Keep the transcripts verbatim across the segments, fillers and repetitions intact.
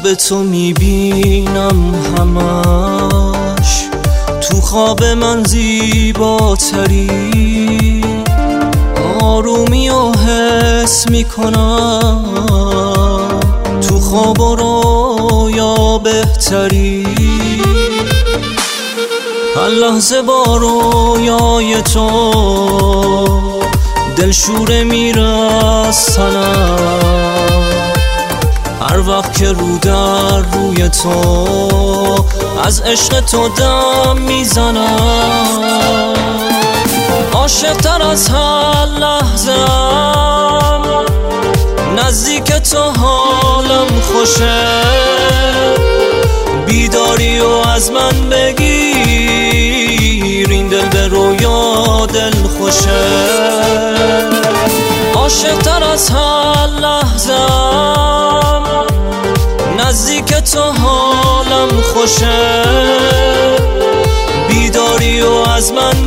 به تو میبینم همش، تو خواب من زیباتری، آرومی و حس میکنم تو خواب و رویا بهتری. هر لحظه با رویای تو دلشوره میرسنم، هر وقت که رو در روی تو از عشق تو دم میزنم. عاشق تر از هر لحظه‌ام، نزدیک تو حالم خوشه، بیداری و از من بگیر، این دل به رویا دل خوشه. عاشق تر از هر لحظه‌ام، نزدیک تو حالم خوشه، بیداری و از من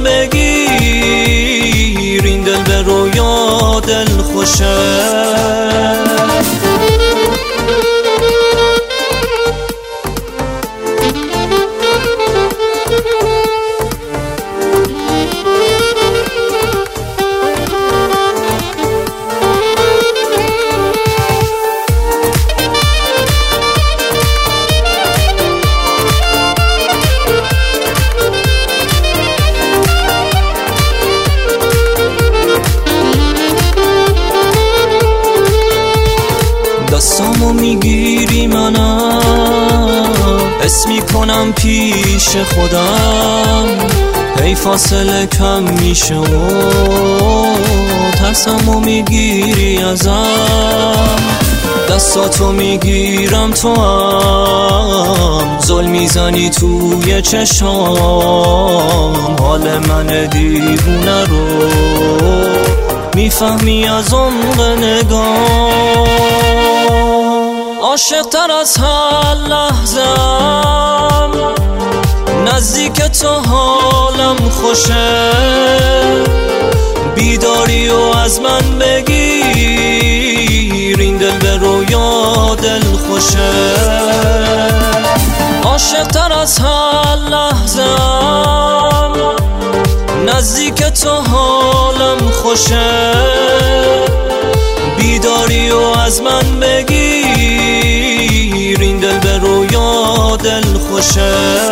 بگیر، این دل به رویا دل خوشه. دستامو میگیری منم حس میکنم پیش خودم، هی فاصله کم میشه و ترسمو میگیری ازم. دستاتو میگیرم تو هم زل میزنی توی چشام، حال من دیوونه رو میفهمی از عمق نگاه. عاشق تر از هر لحظه‌ام، نزدیک تو حالم خوشه، بیداری و از من بگیر، این دل به رویا دل خوشه. عاشق تر از هر لحظه‌ام، نزدیک تو حالم خوشه، بیداری و از من بگیر، این دل به رویا دل خوشه.